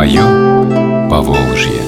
Мое Поволжье.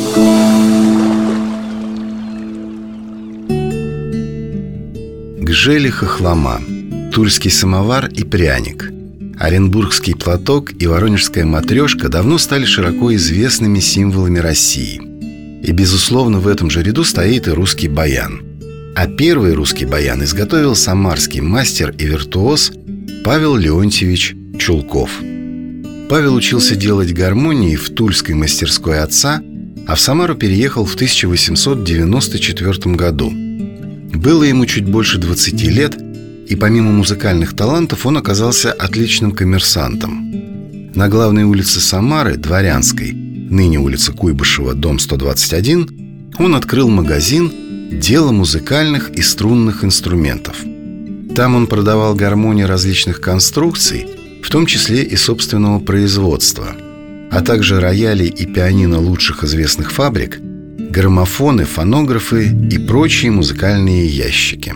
Гжели хохлома, тульский самовар и пряник, оренбургский платок и воронежская матрешка давно стали широко известными символами России. И, безусловно, в этом же ряду стоит и русский баян. А первый русский баян изготовил самарский мастер и виртуоз Павел Леонтьевич Чулков. Павел учился делать гармонии в тульской мастерской отца, а в Самару переехал в 1894 году. Было ему чуть больше 20 лет, и помимо музыкальных талантов он оказался отличным коммерсантом. На главной улице Самары, Дворянской, ныне улица Куйбышева, дом 121, он открыл магазин «Дело музыкальных и струнных инструментов». Там он продавал гармонии различных конструкций, в том числе и собственного производства, а также рояли и пианино лучших известных фабрик, граммофоны, фонографы и прочие музыкальные ящики.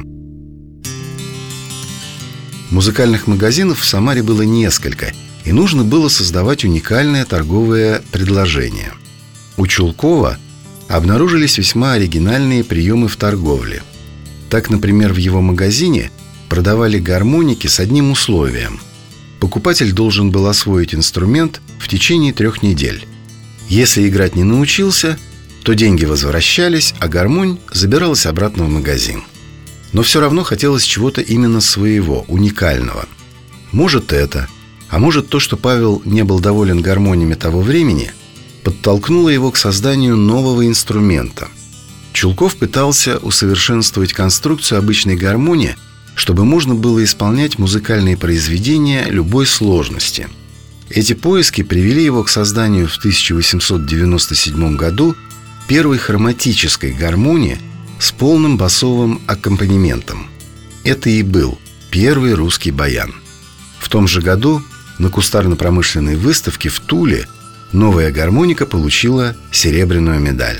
Музыкальных магазинов в Самаре было несколько, и нужно было создавать уникальное торговое предложение. У Чулкова обнаружились весьма оригинальные приемы в торговле. Так, например, в его магазине продавали гармоники с одним условием: покупатель должен был освоить инструмент в течение 3 недель. Если играть не научился, то деньги возвращались, а гармонь забиралась обратно в магазин. Но все равно хотелось чего-то именно своего, уникального. Может это, а может то, что Павел не был доволен гармониями того времени, подтолкнуло его к созданию нового инструмента. Чулков пытался усовершенствовать конструкцию обычной гармонии, чтобы можно было исполнять музыкальные произведения любой сложности. Эти поиски привели его к созданию в 1897 году первой хроматической гармонии с полным басовым аккомпанементом. Это и был первый русский баян. В том же году на кустарно-промышленной выставке в Туле новая гармоника получила серебряную медаль.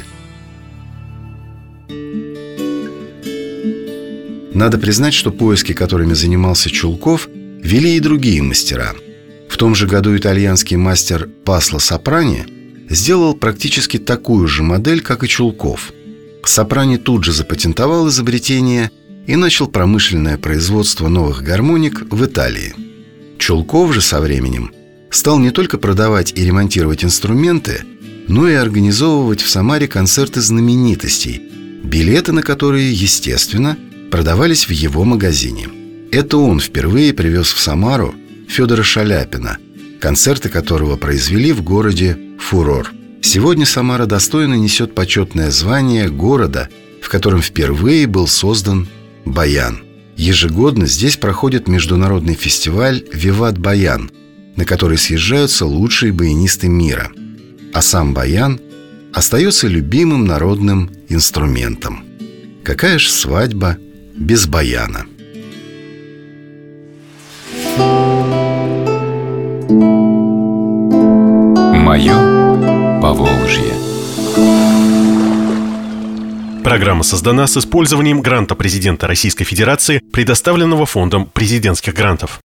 Надо признать, что поиски, которыми занимался Чулков, вели и другие мастера. В том же году итальянский мастер Пасло Сопрани сделал практически такую же модель, как и Чулков. Сопрани тут же запатентовал изобретение и начал промышленное производство новых гармоник в Италии. Чулков же со временем стал не только продавать и ремонтировать инструменты, но и организовывать в Самаре концерты знаменитостей, билеты на которые, естественно, продавались в его магазине. Это он впервые привез в Самару Федора Шаляпина, концерты которого произвели в городе фурор. Сегодня Самара достойно несет почетное звание города, в котором впервые был создан баян. Ежегодно здесь проходит международный фестиваль «Виват Баян», на который съезжаются лучшие баянисты мира. А сам баян остается любимым народным инструментом. Какая ж свадьба без баяна? Мое Поволжье. Программа создана с использованием гранта президента Российской Федерации, предоставленного Фондом президентских грантов.